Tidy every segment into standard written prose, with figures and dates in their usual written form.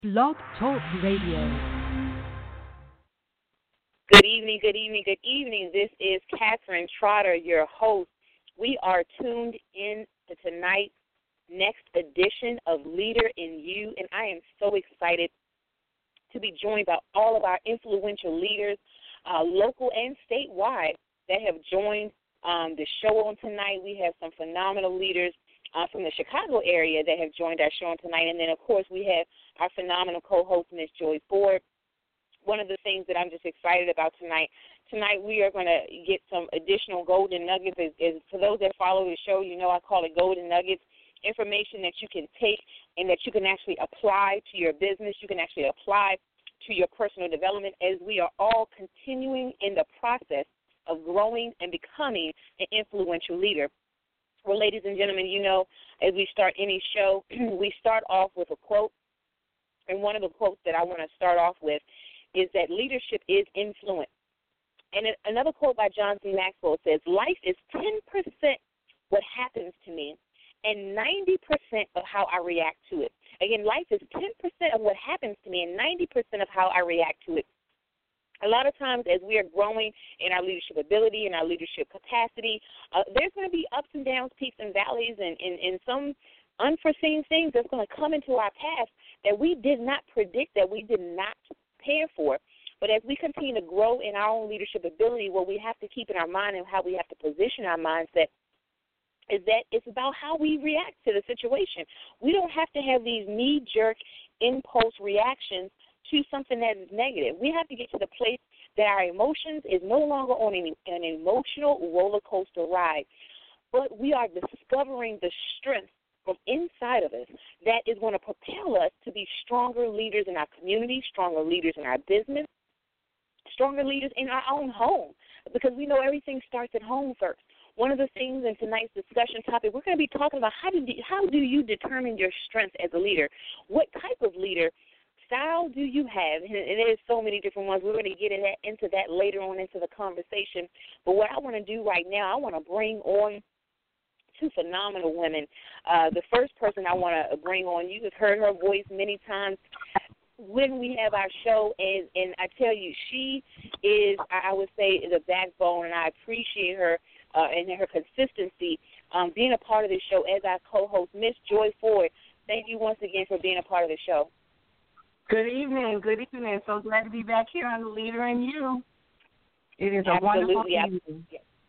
Blog Talk Radio. Good evening, good evening, good evening. This is Catherine Trotter, your host. We are tuned in to tonight's next edition of Leader in You, and I am so excited to be joined by all of our influential leaders, local and statewide, that have joined the show on tonight. We have some phenomenal leaders from the Chicago area that have joined our show on tonight, and then, of course, we have our phenomenal co-host, Ms. Joy Ford. One of the things that I'm just excited about tonight we are going to get some additional golden nuggets. For those that follow the show, you know I call it golden nuggets, information that you can take and that you can actually apply to your business. You can actually apply to your personal development as we are all continuing in the process of growing and becoming an influential leader. Well, ladies and gentlemen, you know, as we start any show, we start off with a quote. And one of the quotes that I want to start off with is that leadership is influence. And another quote by John C. Maxwell says, life is 10% what happens to me and 90% of how I react to it. Again, life is 10% of what happens to me and 90% of how I react to it. A lot of times as we are growing in our leadership ability and our leadership capacity, there's going to be ups and downs, peaks and valleys, and some unforeseen things that's going to come into our path that we did not predict, that we did not prepare for. But as we continue to grow in our own leadership ability, what we have to keep in our mind and how we have to position our mindset is that it's about how we react to the situation. We don't have to have these knee-jerk impulse reactions to something that is negative. We have to get to the place that our emotions is no longer on an emotional roller coaster ride, but we are discovering the strength from inside of us that is going to propel us to be stronger leaders in our community, stronger leaders in our business, stronger leaders in our own home, because we know everything starts at home first. One of the things in tonight's discussion topic, we're going to be talking about how do you determine your strength as a leader? What type of leader style do you have? And there's so many different ones. We're going to get into that later on into the conversation. But what I want to do right now, I want to bring on two phenomenal women. The first person I want to bring on, you have heard her voice many times when we have our show, and I tell you, she is, I would say, the backbone, and I appreciate her and her consistency being a part of the show as our co-host, Miss Joy Ford. Thank you once again for being a part of the show. Good evening. So glad to be back here on The Leader in You. It is a wonderful evening.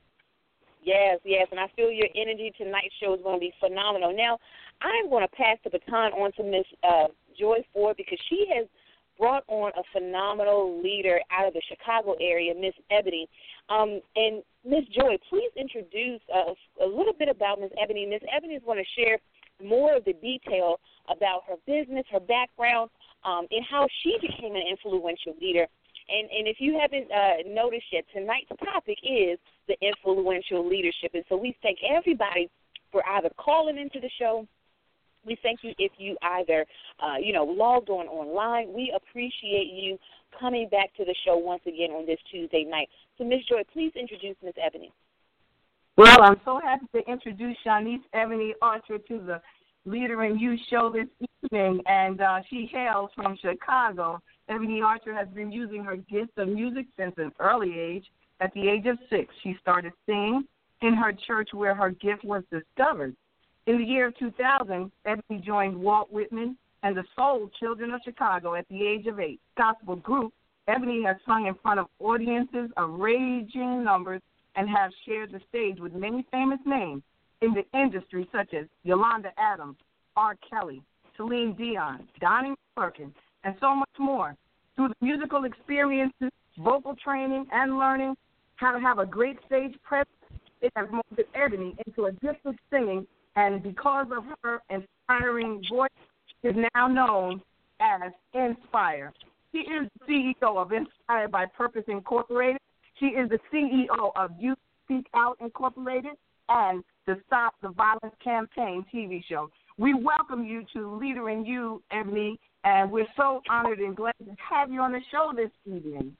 Yes, and I feel your energy. Tonight's show is going to be phenomenal. Now, I'm going to pass the baton on to Miss Joy Ford because she has brought on a phenomenal leader out of the Chicago area, Miss Ebony. And Miss Joy, please introduce a little bit about Miss Ebony. Miss Ebony is going to share more of the detail about her business, her background, and how she became an influential leader. And if you haven't noticed yet, tonight's topic is the influential leadership. And so we thank everybody for either calling into the show. We thank you if you either, logged on online. We appreciate you coming back to the show once again on this Tuesday night. So, Ms. Joy, please introduce Ms. Ebony. Well, I'm so happy to introduce Shanice Ebony Archer to the Leader in You show this evening, and she hails from Chicago. Ebony Archer has been using her gift of music since an early age. At the age of 6, she started singing in her church where her gift was discovered. In the year 2000, Ebony joined Walt Whitman and the Soul Children of Chicago at the age of 8. Gospel group, Ebony has sung in front of audiences of raging numbers and has shared the stage with many famous names in the industry such as Yolanda Adams, R. Kelly, Celine Dion, Donnie Perkins, and so much more. Through the musical experiences, vocal training, and learning how to have a great stage presence, it has molded Ebony into a gift of singing, and because of her inspiring voice, is now known as Inspire. She is the CEO of Inspired by Purpose Incorporated. She is the CEO of Youth Speak Out Incorporated and the Stop the Violence Campaign TV show. We welcome you to Leader in You, Ebony, and we're so honored and glad to have you on the show this evening.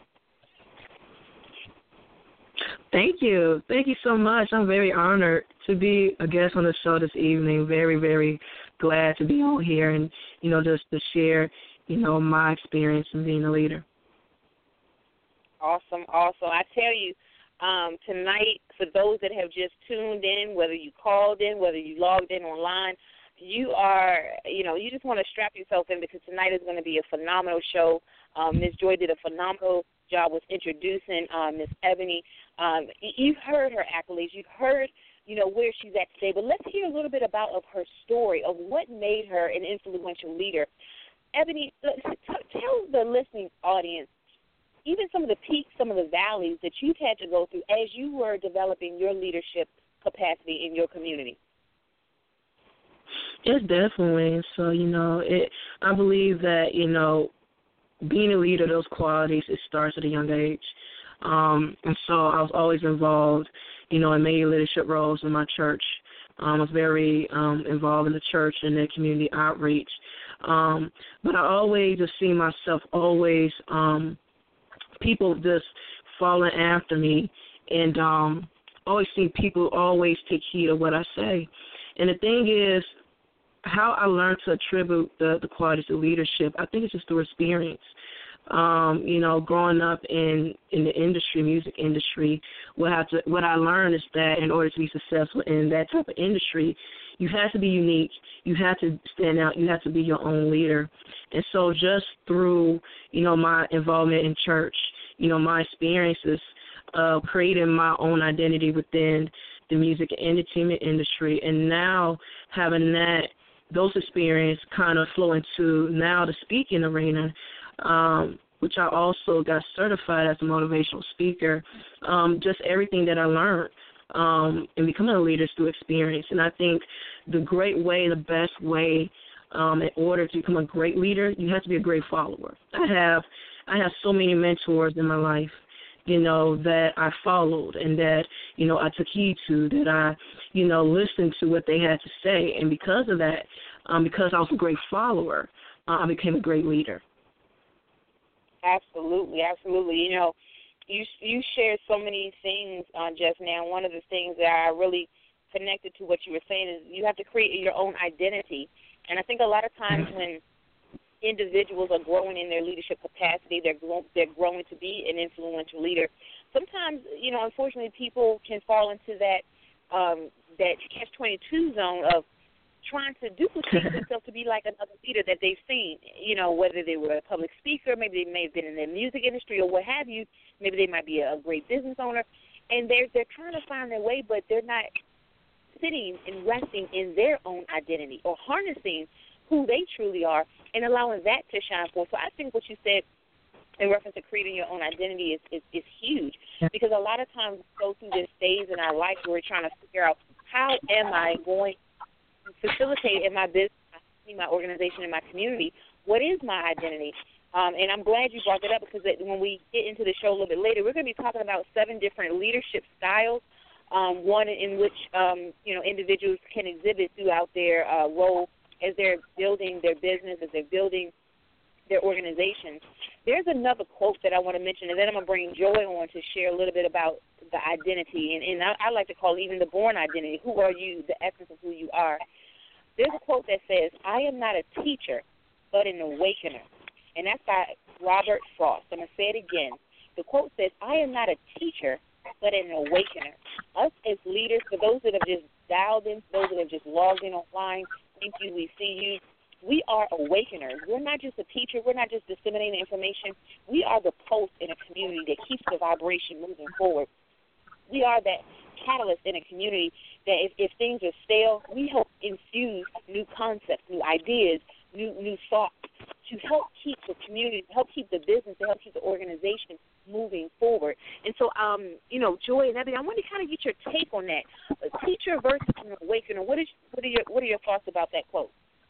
Thank you. Thank you so much. I'm very honored to be a guest on the show this evening. Very, very glad to be on here and, just to share, my experience in being a leader. Awesome. I tell you, tonight, for those that have just tuned in, whether you called in, whether you logged in online, you are, you just want to strap yourself in because tonight is going to be a phenomenal show. Ms. Joy did a phenomenal job with introducing Ms. Ebony. You've heard her accolades. You've heard, where she's at today. But let's hear a little bit about her story of what made her an influential leader. Ebony, tell the listening audience even some of the peaks, some of the valleys that you've had to go through as you were developing your leadership capacity in your community. It's definitely. So, I believe that, being a leader, those qualities, it starts at a young age. And so I was always involved, in many leadership roles in my church. I was very involved in the church and the community outreach. But I always just see myself people just following after me, and always see people always take heed of what I say. And the thing is, how I learned to attribute the qualities of leadership, I think it's just through experience. Growing up in the industry, music industry, what I learned is that in order to be successful in that type of industry, you have to be unique. You have to stand out. You have to be your own leader. And so just through, my involvement in church, my experiences of creating my own identity within the music and entertainment industry, and now having those experiences kind of flow into now the speaking arena, which I also got certified as a motivational speaker. Just everything that I learned and becoming a leader is through experience. And I think the best way in order to become a great leader, you have to be a great follower. I have so many mentors in my life, that I followed and that, I took heed to, that I, listened to what they had to say. And because of that, because I was a great follower, I became a great leader. Absolutely. You shared so many things just now. One of the things that I really connected to what you were saying is you have to create your own identity. And I think a lot of times when individuals are growing in their leadership capacity, they're growing to be an influential leader. Sometimes, unfortunately, people can fall into that catch-22 zone of trying to duplicate themselves to be like another leader that they've seen, whether they were a public speaker, maybe they may have been in the music industry or what have you, maybe they might be a great business owner, and they're trying to find their way, but they're not sitting and resting in their own identity or harnessing who they truly are and allowing that to shine forth. So I think what you said in reference to creating your own identity is huge, because a lot of times we go through this phase in our life where we're trying to figure out how am I going to facilitate in my business, my organization, in my community, what is my identity? And I'm glad you brought that up, because when we get into the show a little bit later, we're going to be talking about 7 different leadership styles, one in which, individuals can exhibit throughout their role as they're building their business, as they're building their organization. There's another quote that I want to mention, and then I'm going to bring Joy on to share a little bit about the identity, and I like to call it even the born identity. Who are you, the essence of who you are. There's a quote that says, I am not a teacher, but an awakener. And that's by Robert Frost. I'm going to say it again. The quote says, I am not a teacher, but an awakener. Us as leaders, for those that have just dialed in, for those that have just logged in online, thank you, we see you. We are awakeners. We're not just a teacher. We're not just disseminating information. We are the pulse in a community that keeps the vibration moving forward. We are that catalyst in a community that if things are stale, we help infuse new concepts, new ideas, new thoughts to help keep the community, to help keep the business, to help keep the organization moving forward. And so, Joy and Ebony, I want to kind of get your take on that. A teacher versus an awakener. What are your thoughts about that quote?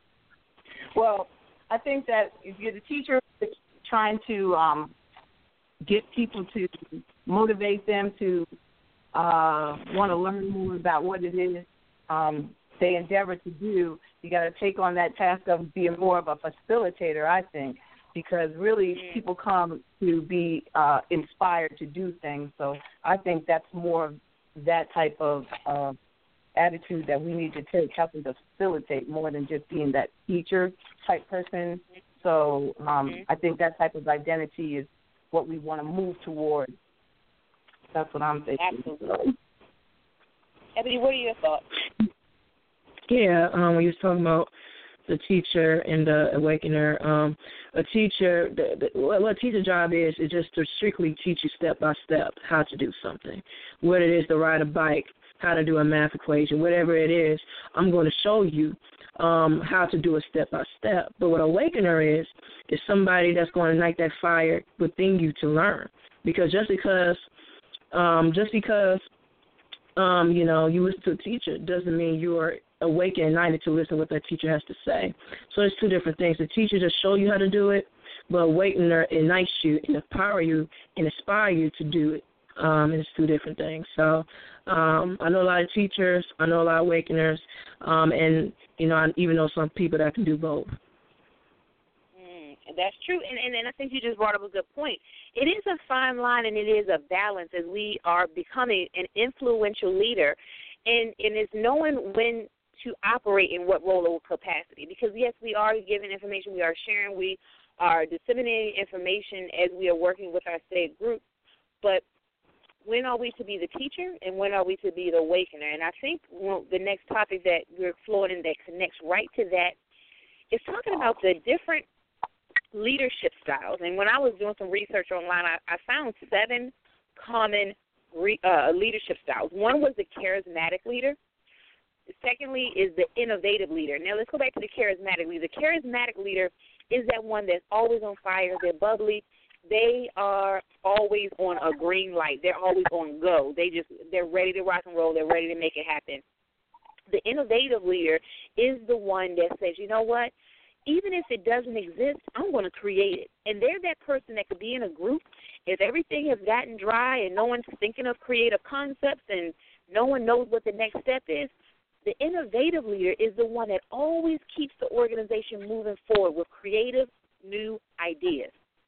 Well, I think that if you're the teacher trying to get people to motivate them to want to learn more about what it is they endeavor to do, you got to take on that task of being more of a facilitator, I think, because really people come to be inspired to do things. So I think that's more of that type of attitude that we need to take, helping to facilitate more than just being that teacher type person. So I think that type of identity is what we want to move toward. That's what I'm thinking. Absolutely. Ebony, what are your thoughts? Yeah, when you was talking about the teacher and the awakener, a teacher, what a teacher's job is just to strictly teach you step by step how to do something. What it is to ride a bike, how to do a math equation, whatever it is, I'm going to show you how to do it step by step. But what awakener is somebody that's going to ignite that fire within you to learn. Because just because you know, you listen to a teacher doesn't mean you are awake and ignited to listen to what that teacher has to say. So it's two different things. The teacher just show you how to do it, but awakener ignites you and empower you and inspire you to do it. And it's two different things. So I know a lot of teachers, I know a lot of awakeners, and, you know, I even know some people that can do both. That's true, and I think you just brought up a good point. It is a fine line and it is a balance as we are becoming an influential leader, and it's knowing when to operate in what role or capacity. Because, yes, we are giving information, we are sharing, we are disseminating information as we are working with our state group, but when are we to be the teacher and when are we to be the awakener? And I think the next topic that we're exploring that connects right to that is talking about the different leadership styles. And when I was doing some research online, I found 7 common leadership styles. One was the charismatic leader. Secondly is the innovative leader. Now let's go back to the charismatic leader. The charismatic leader is that one that's always on fire. They're bubbly. They are always on a green light. They're always on go. They're ready to rock and roll. They're ready to make it happen. The innovative leader is the one that says, you know what? Even if it doesn't exist, I'm going to create it. And they're that person that could be in a group. If everything has gotten dry and no one's thinking of creative concepts and no one knows what the next step is, the innovative leader is the one that always keeps the organization moving forward with creative new ideas.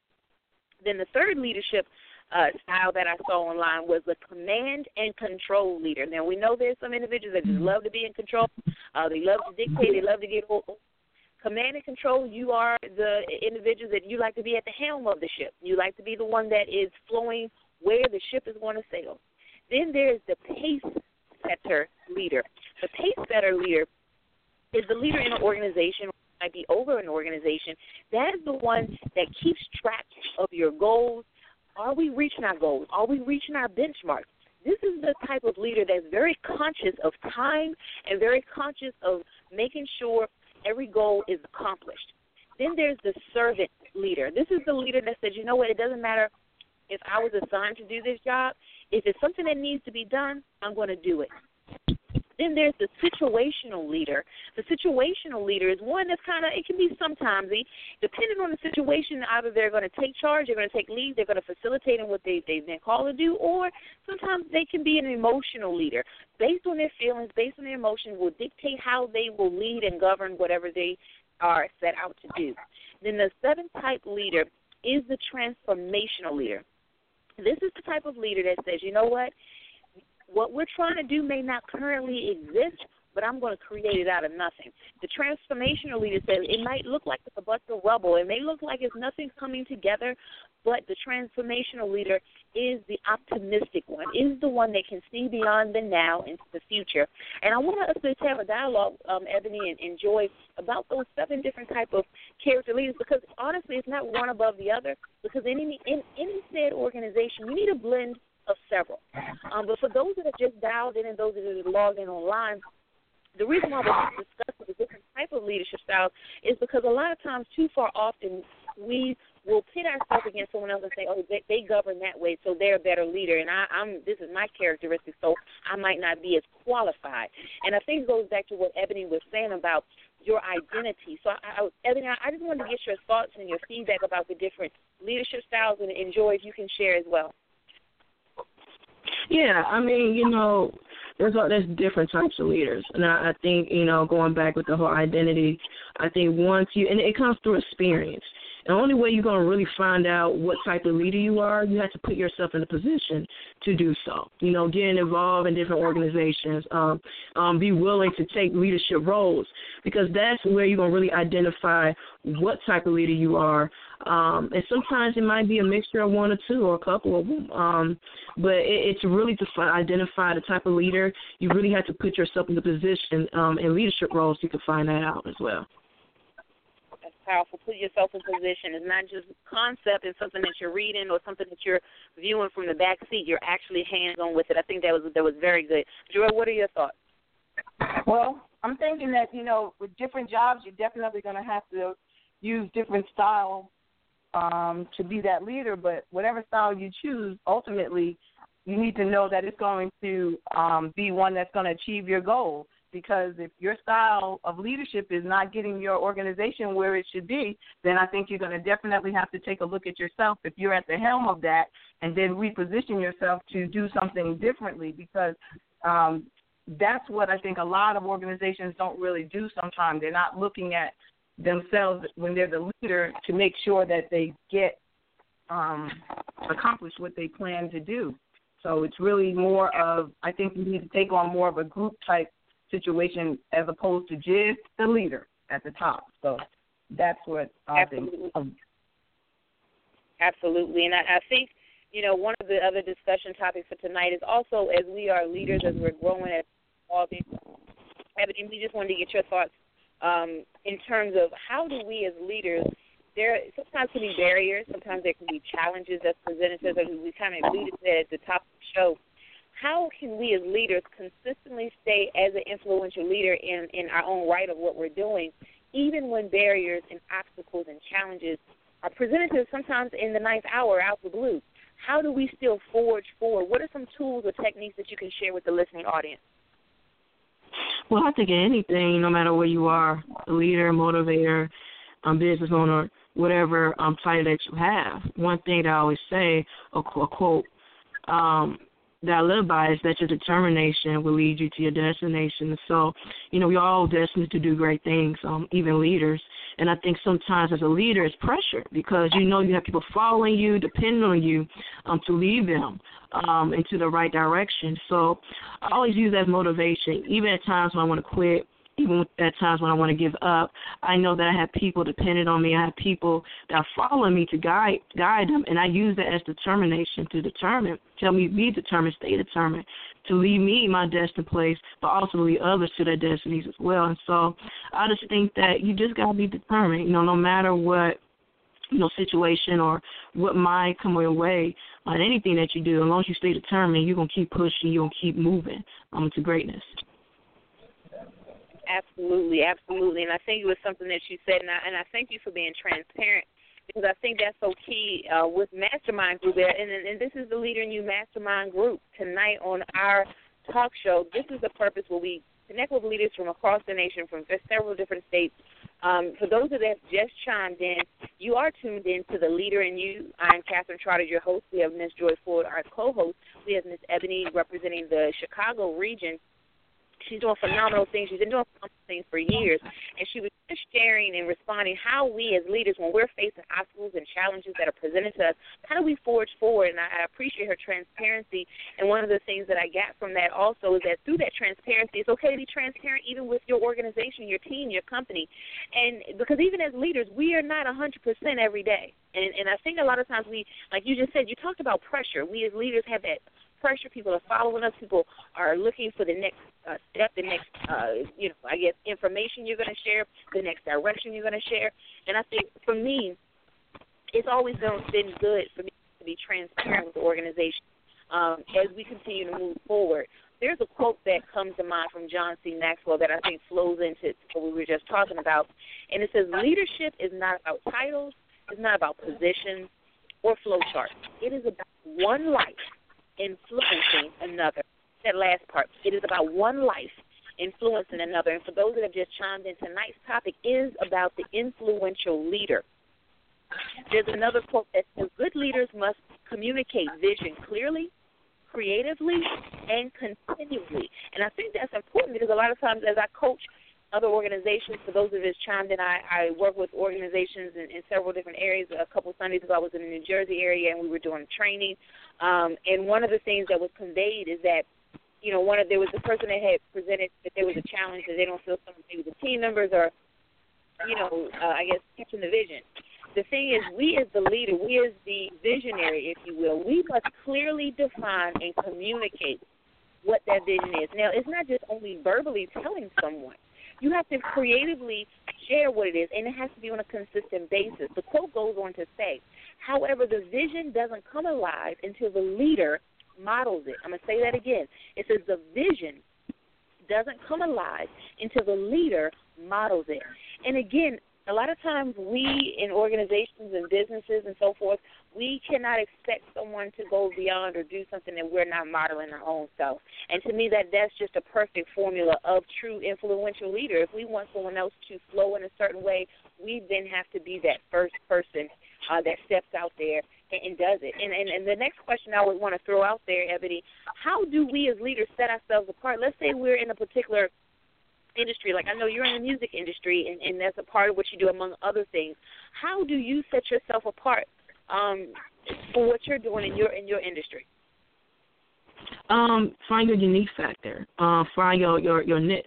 Then the third leadership style that I saw online was the command and control leader. Now, we know there's some individuals that just love to be in control. They love to dictate. They love to get command and control. You are the individual that you like to be at the helm of the ship. You like to be the one that is flowing where the ship is going to sail. Then there's the pace setter leader. The pace setter leader is the leader in an organization, might be over an organization. That is the one that keeps track of your goals. Are we reaching our goals? Are we reaching our benchmarks? This is the type of leader that's very conscious of time and very conscious of making sure every goal is accomplished. Then there's the servant leader. This is the leader that says, you know what, it doesn't matter if I was assigned to do this job. If it's something that needs to be done, I'm going to do it. Then there's the situational leader. The situational leader is one that's kind of, it can be sometimes, depending on the situation, either they're going to take charge, they're going to take lead, they're going to facilitate in what they've been called to do, or sometimes they can be an emotional leader. Based on their feelings, based on their emotion, will dictate how they will lead and govern whatever they are set out to do. Then the 7th type leader is the transformational leader. This is the type of leader that says, you know what we're trying to do may not currently exist, but I'm going to create it out of nothing. The transformational leader says it might look like it's a bunch of rubble. It may look like it's nothing coming together, but the transformational leader is the optimistic one, is the one that can see beyond the now into the future. And I want us to have a dialogue, Ebony and Joy, about those 7 different type of character leaders, because honestly it's not one above the other, because in any said organization you need a blend of several. But for those that have just dialed in and those that have logged in online, the reason why we're discussing the different type of leadership styles is because a lot of times, too far often, we will pit ourselves against someone else and say, oh, they govern that way, so they're a better leader, and this is my characteristic, so I might not be as qualified. And I think it goes back to what Ebony was saying about your identity. So, Ebony, I just wanted to get your thoughts and your feedback about the different leadership styles, and Joy, if you can share as well. Yeah, I mean, there's different types of leaders. And I think, going back with the whole identity, I think once and it comes through experience. The only way you're going to really find out what type of leader you are, you have to put yourself in a position to do so. Getting involved in different organizations, be willing to take leadership roles, because that's where you're going to really identify what type of leader you are. And sometimes it might be a mixture of one or two or a couple of them. But it's really to identify the type of leader. You really have to put yourself in the position in leadership roles. You can find that out as well. That's powerful. Put yourself in position. It's not just concept. It's something that you're reading or something that you're viewing from the back seat. You're actually hands-on with it. I think that was very good. Joy, what are your thoughts? Well, I'm thinking that, with different jobs, you're definitely going to have to use different styles to be that leader, but whatever style you choose, ultimately, you need to know that it's going to be one that's going to achieve your goal. Because if your style of leadership is not getting your organization where it should be, then I think you're going to definitely have to take a look at yourself if you're at the helm of that, and then reposition yourself to do something differently, because that's what I think a lot of organizations don't really do sometimes. They're not looking at themselves when they're the leader to make sure that they get accomplish what they plan to do. So it's really more of, I think you need to take on more of a group type situation as opposed to just the leader at the top. So that's what I think. Absolutely. And I think, one of the other discussion topics for tonight is also, as we are leaders, as we're growing as all these, Ebony, we just wanted to get your thoughts in terms of how do we as leaders, there sometimes can be barriers, sometimes there can be challenges that's presented to us, as we kind of alluded to at the top of the show. How can we as leaders consistently stay as an influential leader in our own right of what we're doing, even when barriers and obstacles and challenges are presented to us sometimes in the ninth hour out the blue? How do we still forge forward? What are some tools or techniques that you can share with the listening audience? Well, I think anything, no matter where you are, a leader, motivator, business owner, whatever title that you have, one thing that I always say, a quote, that I live by is that your determination will lead you to your destination. So, we're all destined to do great things, even leaders. And I think sometimes as a leader it's pressure because you have people following you, depending on you to lead them into the right direction. So I always use that as motivation, even at times when I want to quit. Even at times when I want to give up, I know that I have people dependent on me. I have people that are following me to guide them, and I use that as determination to tell me be determined, stay determined, to lead me my destined place, but also lead others to their destinies as well. And so I just think that you just got to be determined, no matter what situation or what might come your way on anything that you do. As long as you stay determined, you're going to keep pushing, you're going to keep moving to greatness. Absolutely. And I think it was something that you said, and I thank you for being transparent, because I think that's so key with Mastermind Group. And this is the Leader in You Mastermind Group. Tonight on our talk show, this is the purpose where we connect with leaders from across the nation, from several different states. For those that have just chimed in, you are tuned in to the Leader in You. I'm Catherine Trotter, your host. We have Ms. Joy Ford, our co-host. We have Ms. Ebony representing the Chicago region. She's doing phenomenal things. She's been doing phenomenal things for years. And she was just sharing and responding how we as leaders, when we're facing obstacles and challenges that are presented to us, how do we forge forward? And I appreciate her transparency. And one of the things that I got from that also is that through that transparency, it's okay to be transparent even with your organization, your team, your company. And because even as leaders, we are not 100% every day. And I think a lot of times we, like you just said, you talked about pressure. We as leaders have that pressure. People are following us. People are looking for the next step, the next, information you're going to share, the next direction you're going to share. And I think for me, it's always been good for me to be transparent with the organization as we continue to move forward. There's a quote that comes to mind from John C. Maxwell that I think flows into what we were just talking about. And it says, leadership is not about titles, it's not about positions or flow charts. It is about one life influencing another. That last part, it is about one life influencing another. And for those that have just chimed in, tonight's topic is about the influential leader. There's another quote that says, good leaders must communicate vision clearly, creatively, and continually. And I think that's important because a lot of times as I coach other organizations. For those of us chimed in, I work with organizations in several different areas. A couple of Sundays ago, I was in the New Jersey area, and we were doing training. And one of the things that was conveyed is that, there was a person that had presented that there was a challenge that they don't feel some maybe the team members are, I guess, catching the vision. The thing is, we as the leader, we as the visionary, if you will, we must clearly define and communicate what that vision is. Now, it's not just only verbally telling someone. You have to creatively share what it is, and it has to be on a consistent basis. The quote goes on to say, however, the vision doesn't come alive until the leader models it. I'm going to say that again. It says the vision doesn't come alive until the leader models it. And again, a lot of times we in organizations and businesses and so forth, we cannot expect someone to go beyond or do something that we're not modeling our own self. And to me, that's just a perfect formula of true influential leader. If we want someone else to flow in a certain way, we then have to be that first person that steps out there and does it. And the next question I would want to throw out there, Ebony, how do we as leaders set ourselves apart? Let's say we're in a particular industry, like I know you're in the music industry, and that's a part of what you do among other things. How do you set yourself apart for what you're doing in your industry? Find your unique factor. Find your niche.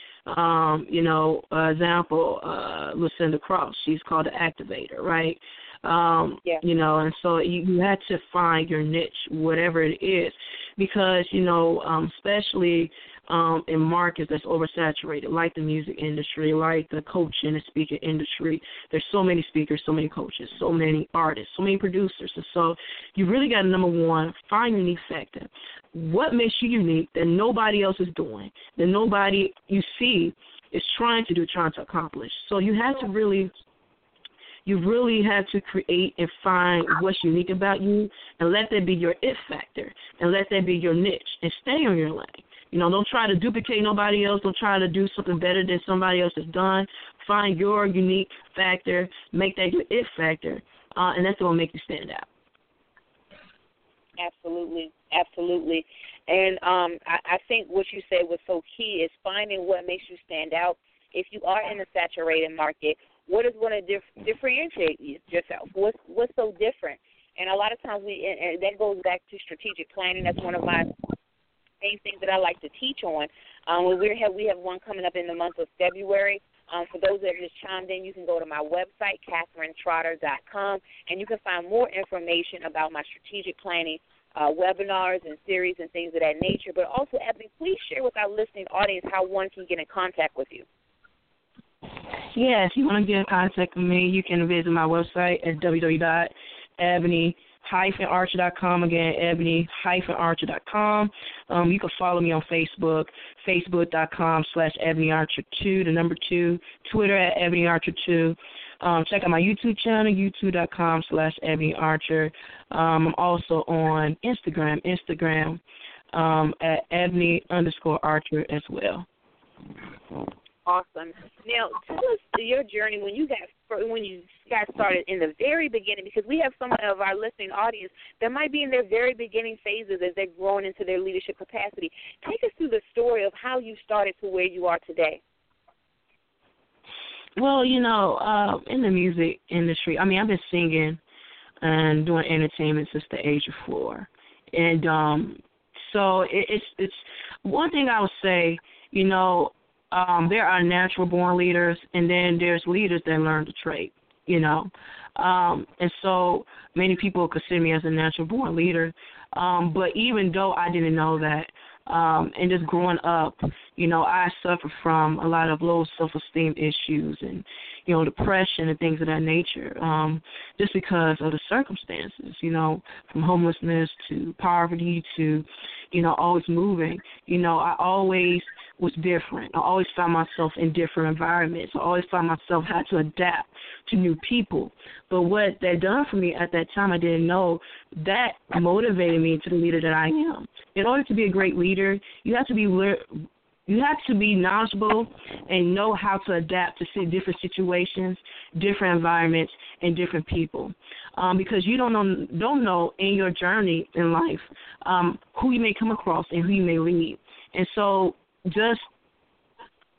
Example, Lucinda Cross, she's called the activator, right? And so you had to find your niche, whatever it is, because, especially in markets that's oversaturated, like the music industry, like the coaching and speaking industry, there's so many speakers, so many coaches, so many artists, so many producers. And so you really got to, number one, find your unique factor. What makes you unique that nobody else is doing, that nobody you see is trying to accomplish? So you have to really have to create and find what's unique about you and let that be your it factor and let that be your niche and stay on your lane. Don't try to duplicate nobody else. Don't try to do something better than somebody else has done. Find your unique factor, make that your it factor, and that's going to make you stand out. Absolutely. And I think what you said was so key is finding what makes you stand out. If you are in a saturated market, what is going to differentiate yourself? What's so different? And a lot of times and that goes back to strategic planning. That's one of my main things that I like to teach on. We have one coming up in the month of February. For those that just chimed in, you can go to my website, CatherineTrotter.com, and you can find more information about my strategic planning webinars and series and things of that nature. But also, Ebony, please share with our listening audience how one can get in contact with you. Yeah, if you want to get in contact with me, you can visit my website at www.ebony-archer.com. Again, ebony-archer.com. You can follow me on Facebook, facebook.com/ebonyarcher2, the number 2, Twitter at ebonyarcher2. Check out my YouTube channel, youtube.com/ebonyarcher. I'm also on Instagram at ebony_archer as well. Awesome. Now, tell us your journey when you got started in the very beginning, because we have some of our listening audience that might be in their very beginning phases as they're growing into their leadership capacity. Take us through the story of how you started to where you are today. Well, in the music industry, I've been singing and doing entertainment since the age of 4. And so it's one thing I would say, there are natural-born leaders, and then there's leaders that learn the trade, And so many people consider me as a natural-born leader. But even though I didn't know that, and just growing up, I suffered from a lot of low self-esteem issues and, depression and things of that nature, just because of the circumstances, from homelessness to poverty to, always moving. I always was different. I always found myself in different environments. I always found myself had to adapt to new people. But what that done for me at that time, I didn't know, that motivated me to the leader that I am. In order to be a great leader, you have to be knowledgeable and know how to adapt to different situations, different environments, and different people. Because you don't know in your journey in life who you may come across and who you may lead. And so just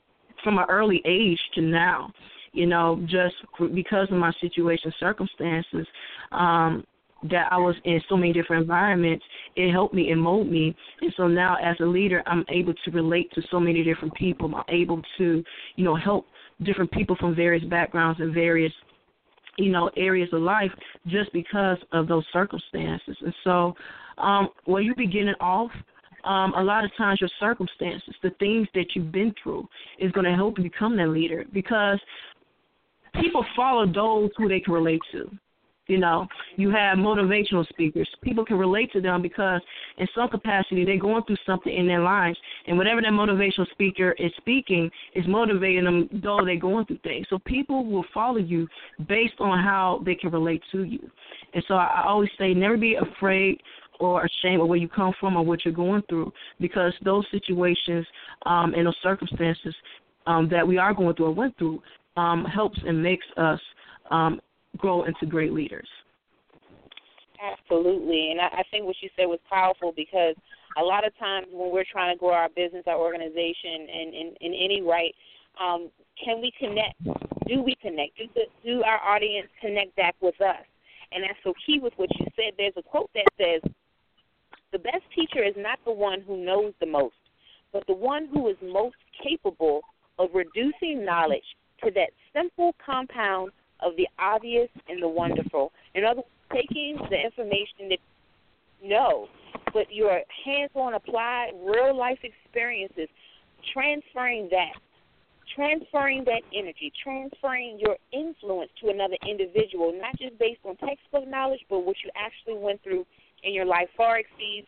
from an early age to now, just because of my situation, circumstances, that I was in so many different environments, it helped me and molded me. And so now as a leader, I'm able to relate to so many different people. I'm able to, help different people from various backgrounds and various, areas of life just because of those circumstances. And so when you're beginning off, a lot of times your circumstances, the things that you've been through is going to help you become that leader, because people follow those who they can relate to. You have motivational speakers. People can relate to them because in some capacity they're going through something in their lives, and whatever that motivational speaker is speaking is motivating them, though they're going through things. So people will follow you based on how they can relate to you. And so I always say never be afraid or ashamed of where you come from or what you're going through, because those situations and those circumstances that we are going through or went through helps and makes us grow into great leaders. Absolutely. And I think what you said was powerful, because a lot of times when we're trying to grow our business, our organization, and in any right, can we connect? Do we connect? Do our audience connect back with us? And that's so key with what you said. There's a quote that says, the best teacher is not the one who knows the most, but the one who is most capable of reducing knowledge to that simple compound of the obvious and the wonderful. In other words, taking the information that you know, but your hands-on applied real-life experiences, transferring that energy, transferring your influence to another individual, not just based on textbook knowledge, but what you actually went through in your life far exceeds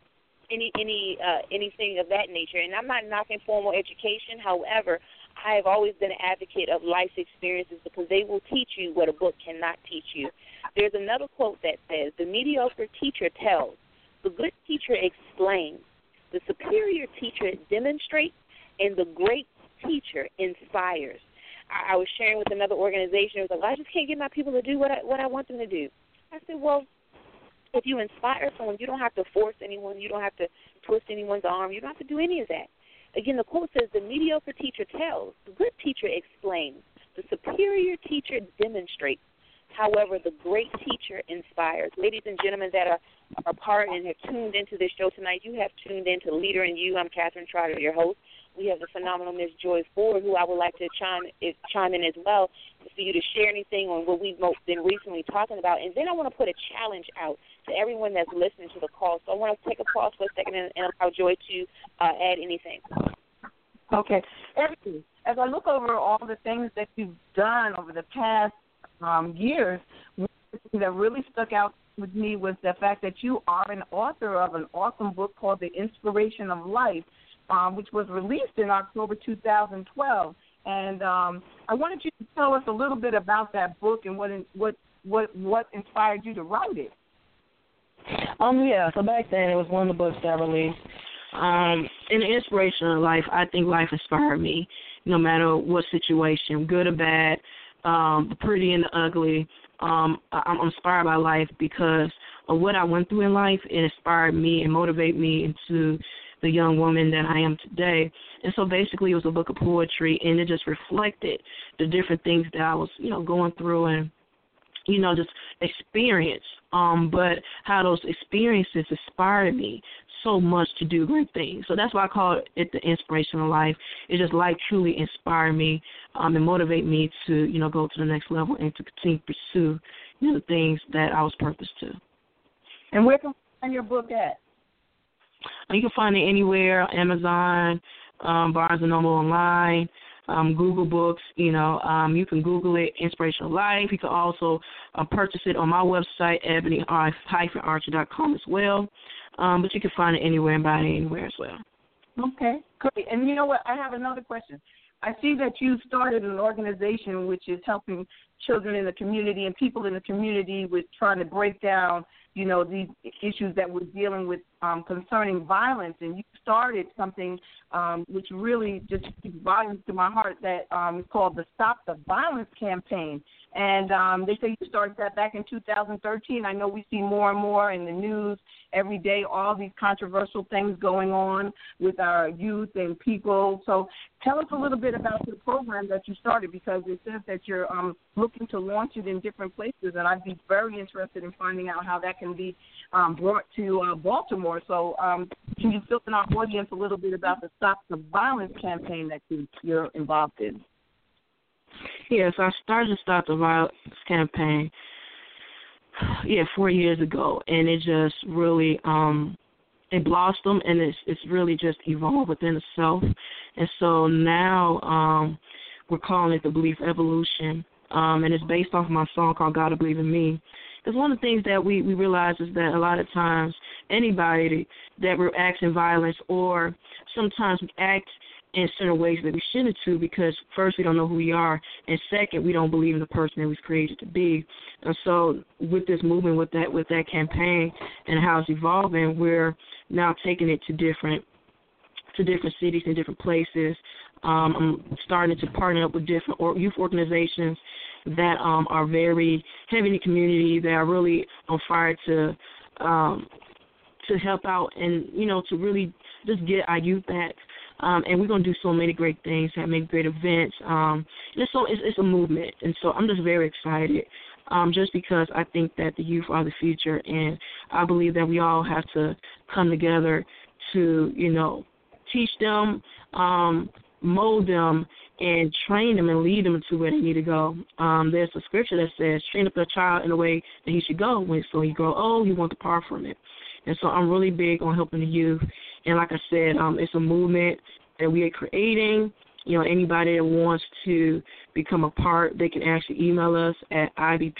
anything of that nature. And I'm not knocking formal education. However, I have always been an advocate of life's experiences, because they will teach you what a book cannot teach you. There's another quote that says, the mediocre teacher tells, the good teacher explains, the superior teacher demonstrates, and the great teacher inspires. I was sharing with another organization. It was like, I just can't get my people to do what I want them to do. I said, well, if you inspire someone, you don't have to force anyone. You don't have to twist anyone's arm. You don't have to do any of that. Again, the quote says, the mediocre teacher tells, the good teacher explains, the superior teacher demonstrates. However, the great teacher inspires. Ladies and gentlemen that are part and have tuned into this show tonight, you have tuned into Leader in You. I'm Catherine Trotter, your host. We have the phenomenal Miss Joy Ford, who I would like to chime in as well, for you to share anything on what we've been recently talking about. And then I want to put a challenge out to everyone that's listening to the call. So I want to take a pause for a second and allow Joy to add anything. Okay. As I look over all the things that you've done over the past years, one thing that really stuck out with me was the fact that you are an author of an awesome book called The Inspiration of Life, which was released in October 2012. And I wanted you to tell us a little bit about that book and what inspired you to write it. So back then it was one of the books that I released. In The Inspiration of Life, I think life inspired me, no matter what situation, good or bad, the pretty and the ugly. I'm inspired by life because of what I went through in life. It inspired me and motivated me into the young woman that I am today. And so basically it was a book of poetry, and it just reflected the different things that I was, going through and, just experience. But how those experiences inspired me so much to do great things. So that's why I call it The Inspiration of Life. It's just life truly inspired me and motivate me to, go to the next level and to continue to pursue, the things that I was purposed to. And where can we find your book at? You can find it anywhere, Amazon, Barnes & Noble online, Google Books. You can Google it, Inspiration of Life. You can also purchase it on my website, ebony-archer.com as well. But you can find it anywhere and buy it anywhere as well. Okay, great. And you know what? I have another question. I see that you started an organization which is helping children in the community and people in the community with trying to break down, you know, these issues that we're dealing with concerning violence. And you started something which really just speaks volumes to my heart that is called the Stop the Violence campaign. And they say you started that back in 2013. I know we see more and more in the news every day, all these controversial things going on with our youth and people. So tell us a little bit about the program that you started, because it says that you're looking to launch it in different places, and I'd be very interested in finding out how that can be brought to Baltimore. So can you fill in our audience a little bit about the Stop the Violence campaign that you're involved in? Yes, I started to Stop the Violence campaign, 4 years ago, and it just really it blossomed, and it's really just evolved within itself. And so now we're calling it the Belief Evolution, and it's based off of my song called Gotta Believe in Me. Because one of the things that we realize is that a lot of times anybody that reacts in violence, or sometimes we act in certain ways that we shouldn't to, because first, we don't know who we are, and second, we don't believe in the person that we was created to be. And so with this movement, with that campaign and how it's evolving, we're now taking it to different cities and different places. I'm starting to partner up with different youth organizations that are very heavy in the community, that are really on fire to help out and, you know, to really just get our youth back. And we're going to do so many great things, have many great events. It's a movement, and so I'm just very excited, just because I think that the youth are the future, and I believe that we all have to come together to, you know, teach them, mold them, and train them and lead them to where they need to go. There's a scripture that says, train up a child in the way that he should go, so he grow old, he won't depart from it. And so I'm really big on helping the youth. And like I said, it's a movement that we are creating. You know, anybody that wants to become a part, they can actually email us at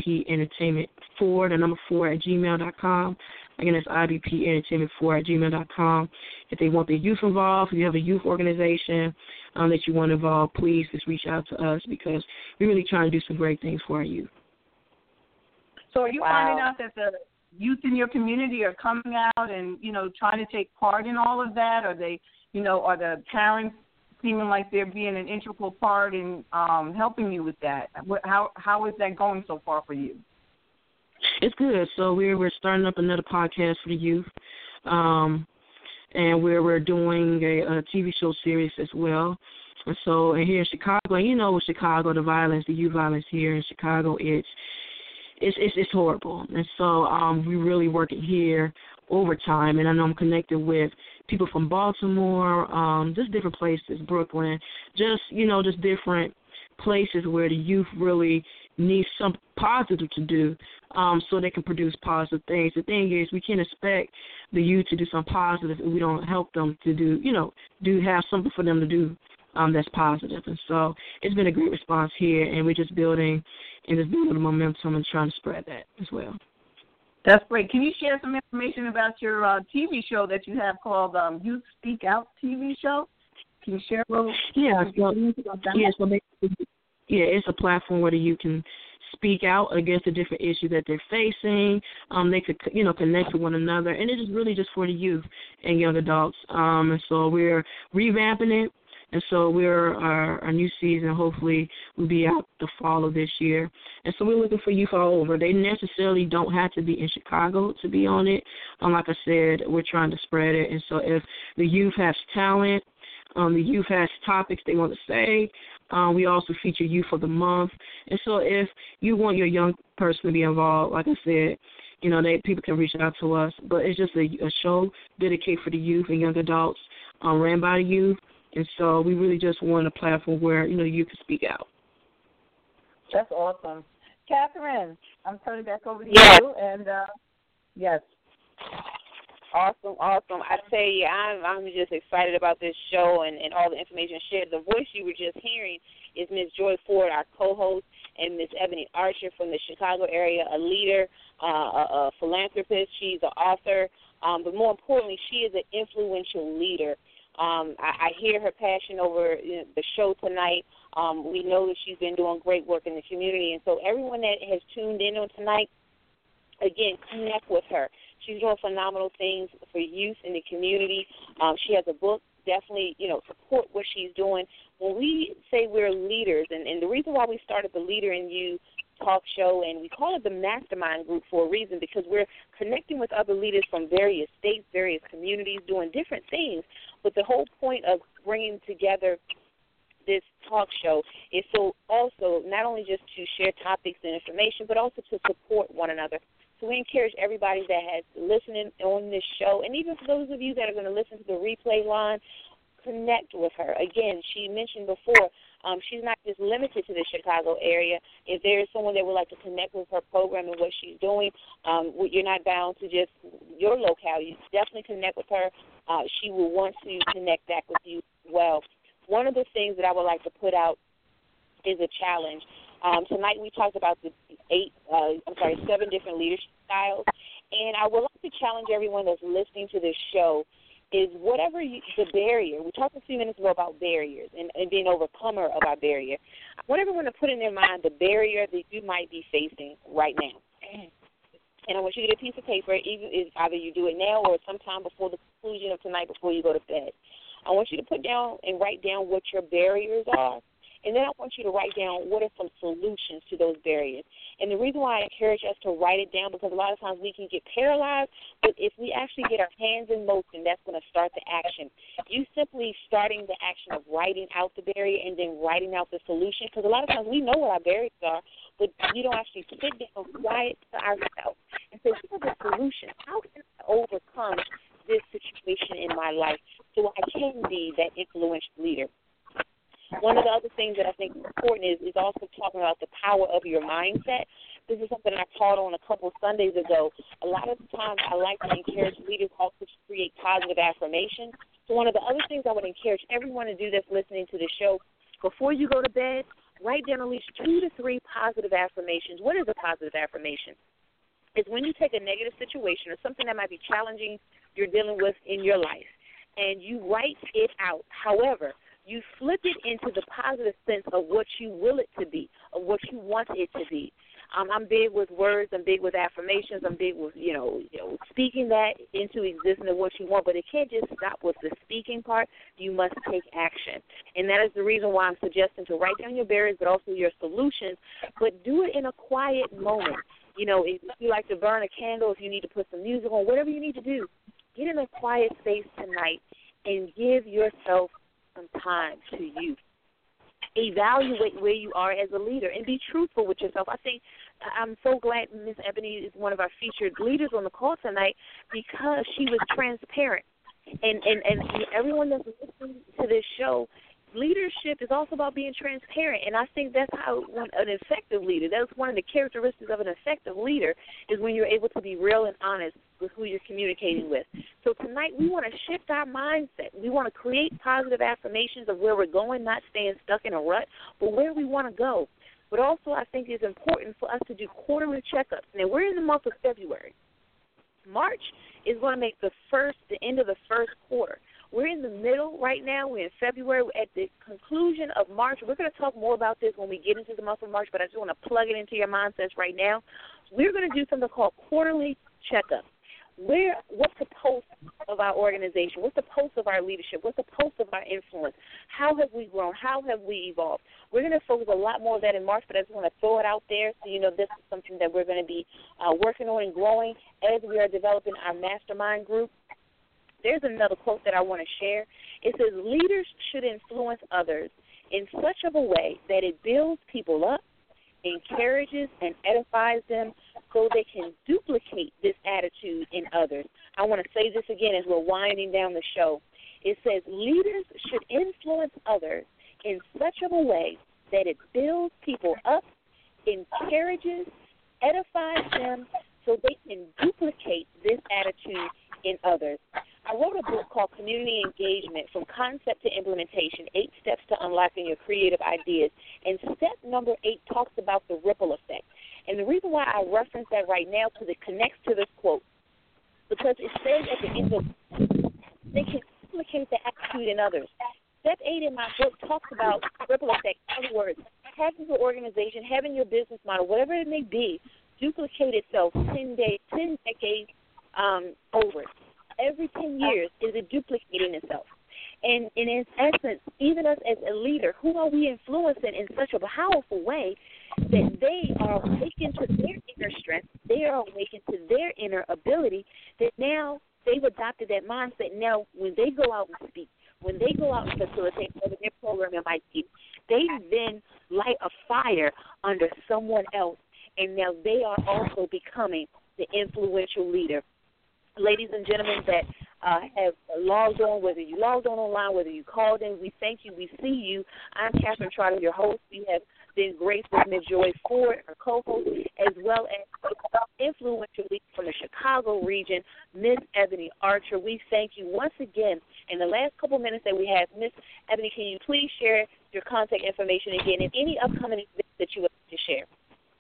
ibpentertainment4@gmail.com. Again, it's ibpentertainment4@gmail.com. If they want the youth involved, if you have a youth organization that you want involved, please just reach out to us, because we're really trying to do some great things for our youth. So are you finding out that the youth in your community are coming out and, you know, trying to take part in all of that? Are they, you know, are the parents seeming like they're being an integral part in helping you with that? How is that going so far for you? It's good. So we're starting up another podcast for the youth, and we're doing a TV show series as well. And so, and here in Chicago, you know, with Chicago, the youth violence here in Chicago, it's horrible. And so we're really working here overtime, and I know I'm connected with people from Baltimore, just different places, Brooklyn, just different places where the youth really need some positive to do, so they can produce positive things. The thing is, we can't expect the youth to do something positive if we don't help them to do have something for them to do that's positive. And so it's been a great response here, and we're just building the momentum and trying to spread that as well. That's great. Can you share some information about your TV show that you have called Youth Speak Out TV show? Can you share a little? Yeah, it's a platform where you can speak out against the different issues that they're facing. They could, connect to one another, and it is really just for the youth and young adults. And so we're revamping it. And so our new season hopefully will be out the fall of this year. And so we're looking for youth all over. They necessarily don't have to be in Chicago to be on it. Like I said, we're trying to spread it. And so if the youth has talent, the youth has topics they want to say, we also feature Youth of the Month. And so if you want your young person to be involved, like I said, people can reach out to us. But it's just a show dedicated for the youth and young adults, ran by the youth. And so we really just want a platform where, you can speak out. That's awesome. Catherine, I'm turning back over to you. And, yes. Awesome. I tell you, I'm just excited about this show and all the information shared. The voice you were just hearing is Ms. Joy Ford, our co-host, and Ms. Ebony Archer from the Chicago area, a leader, a philanthropist. She's an author. But more importantly, she is an influential leader. I hear her passion over the show tonight, We know that she's been doing great work in the community. And so everyone that has tuned in on tonight, again, connect with her. She's doing phenomenal things for youth in the community. She has a book. Definitely, support what she's doing. When we say we're leaders, and the reason why we started the Leader in You talk show, and we call it the Mastermind Group for a reason, because we're connecting with other leaders from various states, various communities, doing different things. But the whole point of bringing together this talk show is so also not only just to share topics and information, but also to support one another. So we encourage everybody that has listening on this show, and even for those of you that are going to listen to the replay line, connect with her. Again, she mentioned before, she's not just limited to the Chicago area. If there is someone that would like to connect with her program and what she's doing, you're not bound to just your locale. You definitely connect with her. She will want to connect back with you as well. One of the things that I would like to put out is a challenge. Tonight we talked about the 7 different leadership styles, and I would like to challenge everyone that's listening to this show is whatever the barrier. We talked a few minutes ago about barriers and being overcomer of our barrier. I want everyone to put in their mind the barrier that you might be facing right now. And I want you to get a piece of paper, either you do it now or sometime before the conclusion of tonight before you go to bed. I want you to put down and write down what your barriers are. And then I want you to write down what are some solutions to those barriers. And the reason why I encourage us to write it down, because a lot of times we can get paralyzed, but if we actually get our hands in motion, that's going to start the action. You simply starting the action of writing out the barrier and then writing out the solution, because a lot of times we know what our barriers are, but we don't actually sit down quiet to ourselves and say, what are the solutions? How can I overcome this situation in my life so I can be that influential leader? One of the other things that I think is important is also talking about the power of your mindset. This is something I taught on a couple of Sundays ago. A lot of the times I like to encourage leaders also to create positive affirmations. So one of the other things I would encourage everyone to do that's listening to the show, before you go to bed, write down at least 2 to 3 positive affirmations. What is a positive affirmation? It's when you take a negative situation or something that might be challenging you're dealing with in your life, and you write it out. However, you flip it into the positive sense of what you will it to be, of what you want it to be. I'm big with words. I'm big with affirmations. I'm big with, speaking that into existence of what you want. But it can't just stop with the speaking part. You must take action. And that is the reason why I'm suggesting to write down your barriers, but also your solutions. But do it in a quiet moment. If you like to burn a candle, if you need to put some music on, whatever you need to do, get in a quiet space tonight and give yourself some time to you. Evaluate where you are as a leader and be truthful with yourself. I think I'm so glad Ms. Ebony is one of our featured leaders on the call tonight because she was transparent. And everyone that's listening to this show, leadership is also about being transparent, and I think that's how an effective leader, that's one of the characteristics of an effective leader, is when you're able to be real and honest with who you're communicating with. So tonight we want to shift our mindset. We want to create positive affirmations of where we're going, not staying stuck in a rut, but where we want to go. But also I think it's important for us to do quarterly checkups. Now, we're in the month of February. March is going to make the end of the first quarter. We're in the middle right now. We're in February. We're at the conclusion of March. We're going to talk more about this when we get into the month of March, but I just want to plug it into your mindsets right now. We're going to do something called quarterly checkup. What's the pulse of our organization? What's the pulse of our leadership? What's the pulse of our influence? How have we grown? How have we evolved? We're going to focus a lot more of that in March, but I just want to throw it out there so you know this is something that we're going to be working on and growing as we are developing our mastermind group. There's another quote that I want to share. It says, leaders should influence others in such of a way that it builds people up, encourages and edifies them so they can duplicate this attitude in others. I want to say this again as we're winding down the show. It says, leaders should influence others in such of a way that it builds people up, encourages, edifies them so they can duplicate this attitude in others. I wrote a book called Community Engagement, From Concept to Implementation, 8 Steps to Unlocking Your Creative Ideas. And step number 8 talks about the ripple effect. And the reason why I reference that right now, because it connects to this quote, because it says at the end of it, they can duplicate the attitude in others. Step 8 in my book talks about ripple effect. In other words, having your organization, having your business model, whatever it may be, duplicate itself 10 decades over. Every 10 years is it duplicating itself. And in essence, even us as a leader, who are we influencing in such a powerful way that they are awakened to their inner strength, they are awakened to their inner ability, that now they've adopted that mindset. Now, when they go out and speak, when they go out and facilitate whatever their program might be, they then light a fire under someone else, and now they are also becoming the influential leader. Ladies and gentlemen that have logged on, whether you logged on online, whether you called in, we thank you, we see you. I'm Catherine Trotter, your host. We have been graced with Ms. Joy Ford, our co-host, as well as influential leader from the Chicago region, Miss Ebony Archer. We thank you once again. In the last couple minutes that we have, Miss Ebony, can you please share your contact information again and any upcoming events that you would like to share?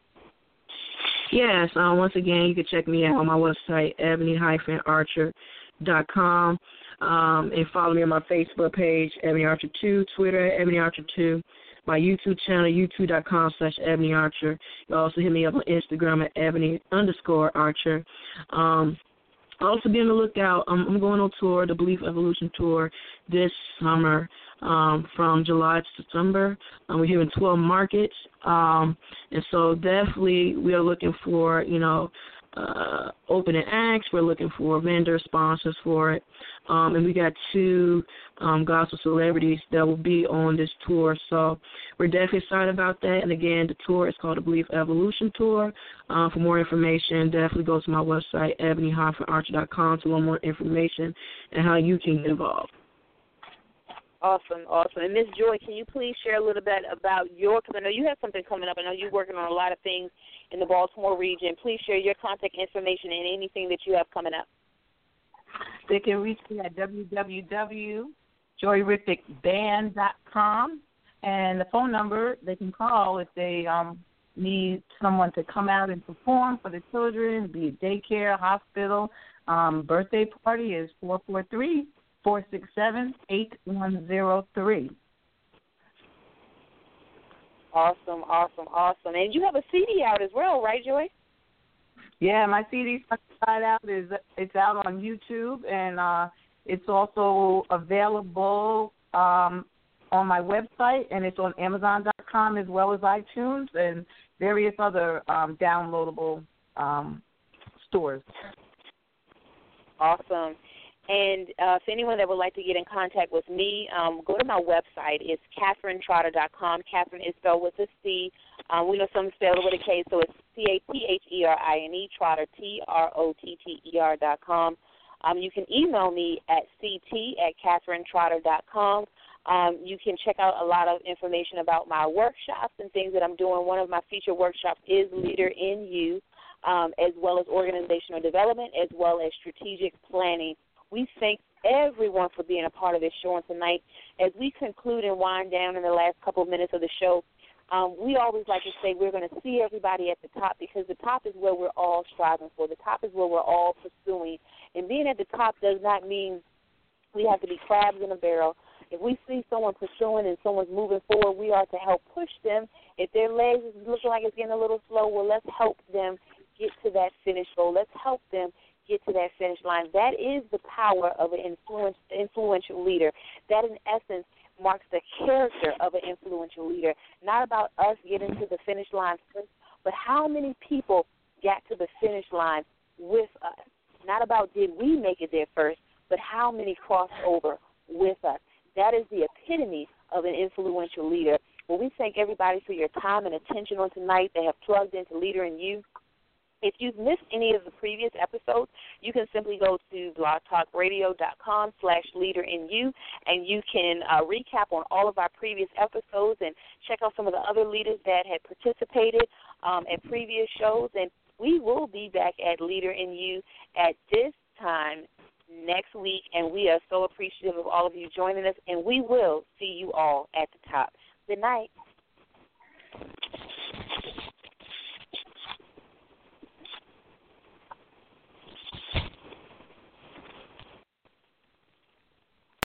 Yes, once again, you can check me out on my website, ebony-archer.com, and follow me on my Facebook page, Ebony Archer 2, Twitter, Ebony Archer 2, my YouTube channel, youtube.com/ebonyarcher. You also hit me up on Instagram at ebony_archer. Also be on the lookout. I'm going on tour, the Belief Evolution Tour, this summer from July to September. We're here in 12 markets. And so definitely we are looking for, opening acts. We're looking for vendor sponsors for it. And we got 2 gospel celebrities that will be on this tour. So we're definitely excited about that. And, again, the tour is called the Belief Evolution Tour. For more information, definitely go to my website, ebony-archer.com, to learn more information and how you can get involved. Awesome. And Ms. Joy, can you please share a little bit about because I know you have something coming up. I know you're working on a lot of things in the Baltimore region. Please share your contact information and anything that you have coming up. They can reach me at www.joyrificband.com, and the phone number they can call if they need someone to come out and perform for the children, be it daycare, hospital, birthday party is 443-467-8103. Awesome. And you have a CD out as well, right, Joy? Yeah, my CD out it's out on YouTube, and it's also available on my website, and it's on Amazon.com as well as iTunes and various other downloadable stores. Awesome. And if anyone that would like to get in contact with me, go to my website. It's CatherineTrotter.com. Catherine is spelled with a C. We know some spell it with a K, so it's CATHERINE, Trotter, TROTTER.com. You can email me at CT@CatherineTrotter.com. You can check out a lot of information about my workshops and things that I'm doing. One of my featured workshops is Leader in You, as well as organizational development, as well as strategic planning. We thank everyone for being a part of this show tonight. As we conclude and wind down in the last couple of minutes of the show, we always like to say we're going to see everybody at the top, because the top is where we're all striving for. The top is where we're all pursuing. And being at the top does not mean we have to be crabs in a barrel. If we see someone pursuing and someone's moving forward, we are to help push them. If their legs is looking like it's getting a little slow, well, let's help them get to that finish goal. Let's help them get to that finish line. That is the power of an influential leader. That, in essence, marks the character of an influential leader. Not about us getting to the finish line first, but how many people got to the finish line with us. Not about did we make it there first, but how many crossed over with us. That is the epitome of an influential leader. Well, we thank everybody for your time and attention on tonight. They have plugged into Leader in You. If you've missed any of the previous episodes, you can simply go to blogtalkradio.com/leaderinyou, and you can recap on all of our previous episodes and check out some of the other leaders that had participated at previous shows. And we will be back at Leader in You at this time next week, and we are so appreciative of all of you joining us, and we will see you all at the top. Good night.